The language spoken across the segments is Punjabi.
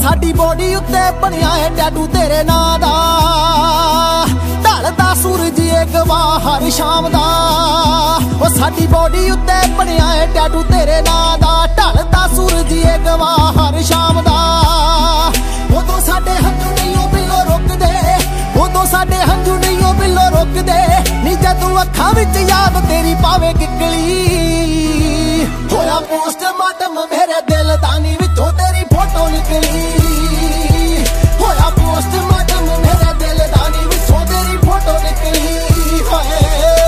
ਸਾਡੀ ਬੋਡੀ ਉੱਤੇ ਬਣਿਆ ਏ ਟੈਟੂ ਤੇਰੇ ਨਾਂ ਦਾ, ਢਲਦਾ ਸੂਰਜ ਏ ਗਵਾਹ ਹਰ ਸ਼ਾਮ ਦਾ। ਉਹ ਸਾਡੀ ਬੋਡੀ ਉੱਤੇ ਬਣਿਆ ਏ ਟੈਟੂ ਤੇਰੇ ਨਾਂ ਦਾ, ਢਲਦਾ ਸੂਰਜ ਏ ਗਵਾਹ ਹਰ ਸ਼ਾਮ ਦਾ। ਉਦੋਂ ਸਾਡੇ ਹੰਝੂ ਨਹੀਂ ਉਹ ਬਿੱਲੋ ਰੁਕਦੇ, ਉਦੋਂ ਸਾਡੇ ਹੰਝੂ ਨਹੀਂ ਉਹ ਬਿੱਲੋ ਰੁਕਦੇ ਨੀ, ਜਦੋਂ ਅੱਖਾਂ ਵਿੱਚ ਯਾਦ ਤੇਰੀ ਪਾਵੇ ਕਿੱਕਲੀ। ਹੋਇਆ ਪੋਸਟਮਾਰਟਮ ਮੇਰੇ ਦਿਲ ਦਾ ਨੀ, ਵਿੱਚੋਂ ਤੇਰੀ ਫੋਟੋ ਨਿਕਲੀ। ਹੋਇਆ ਪੋਸਟਮਾਰਟਮ ਮੇਰੇ ਦਿਲ ਦਾ ਨੀ, ਵਿੱਚੋਂ ਤੇਰੀ ਫੋਟੋ ਨਿਕਲੀ। ਹਾਏ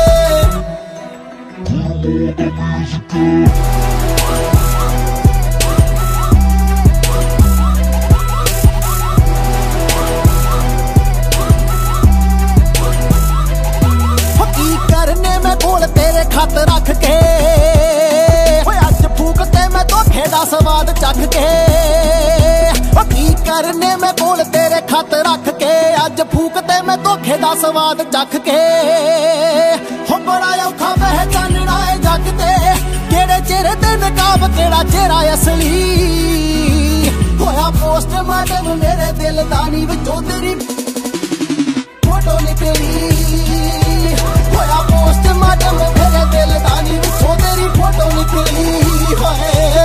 ਕੀ ਕਰਨੇ ਮੈਂ ਕੋਲ ਤੇਰੇ ਖਤ ਰੱਖ ਕੇ, ਅੱਜ ਫੂਕ ਤੇ ਮੈਂ ਧੋਖੇ ਦਾ ਸਵਾਦ ਚੱਖ ਕੇ। ਕੀ ਕਰਨੇ ਮੈਂ ਕੋਲ ਤੇਰੇ ਖਤ ਰੱਖ ਕੇ, ਅੱਜ ਫੂਕ ਤੇ ਮੈਂ ਧੋਖੇ ਦਾ ਸਵਾਦ ਚੱਖ ਕੇ। ਹੋ ਬੜਾ ਔਖਾ ਪਹਿਚਾਨਣਾ ਏ ਜੱਗ ਤੇ, ਕਿਹੜੇ ਚਿਹਰੇ ਤੇ ਨਕਾਬ ਕਿਹੜਾ ਚਿਹਰਾ ਅਸਲੀ। ਹੋਇਆ ਪੋਸਟਮਾਰਟਮ ਮੇਰੇ ਦਿਲ ਦਾ ਨੀ, ਵਿੱਚੋਂ ਤੇਰੀ ਫੋਟੋ ਨਿਕਲੀ। ਹੋਇਆ ਪੋਸਟਮਾਰਟਮ ਮੇਰੇ ਦਿਲ ਦਾ ਨੀ, ਵਿੱਚੋਂ ਤੇਰੀ ਫੋਟੋ ਨਿਕਲੀ। ਹਾਏ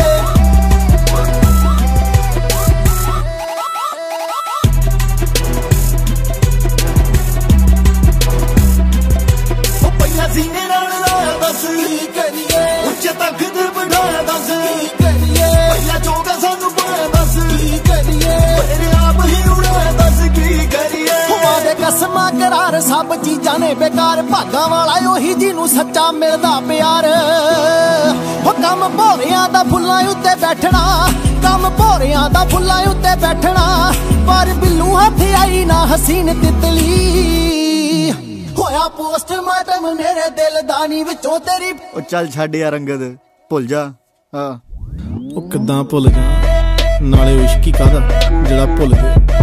ਸੀਨੇ ਨਾਲ ਲਾਇਆ ਦੱਸ ਕੀ ਕਰੀਏ, ਉੱਚੇ ਤੱਕ ਤੇ ਬਿਠਾਇਆ ਦੱਸ ਕੀ ਕਰੀਏ। ਪਹਿਲਾਂ ਜੋਗਾ ਸਾਨੂੰ ਪਾਇਆ ਦੱਸ ਕੀ ਕਰੀਏ, ਮੇਰੇ ਆਪ ਹੀ ਉਡਾਇਆ ਦੱਸ ਕੀ ਕਰੀਏ। ਵਾਦੇ ਕਸਮਾਂ ਕਰਾਰ ਸਭ ਚੀਜ਼ਾਂ ਨੇ ਬੇਕਾਰ, ਭਾਗਾਂ ਵਾਲਾ ਉਹੀ ਜਿਹਨੂੰ ਸੱਚਾ ਮਿਲਦਾ ਪਿਆਰ। ਉਹ ਕੰਮ ਭੋਰਿਆਂ ਦਾ ਫੁੱਲਾਂ ਉੱਤੇ ਬੈਠਣਾ, ਕੰਮ ਭੋਰਿਆਂ ਦਾ ਫੁੱਲਾਂ ਉੱਤੇ ਬੈਠਣਾ, ਪਰ ਬਿੱਲੂ ਹੱਥ ਆਈ ਨਾ ਹਸੀਨ ਤਿਤਲੀ। ਹੋਇਆ ਪੋਸਟਮਾਰਟਮ ਮੇਰੇ ਦਿਲ ਦਾ ਨੀ, ਵਿੱਚੋਂ ਤੇਰੀ। ਉਹ ਚੱਲ ਛੱਡ ਯਾਰ ਅੰਗਦ, ਭੁੱਲ ਜਾ। ਉਹ ਕਿੱਦਾਂ ਭੁੱਲ ਜਾ, ਨਾਲੇ ਇਸ਼ਕੀ ਕਾਹਦਾ ਜਿਹੜਾ ਭੁੱਲ ਗਏ।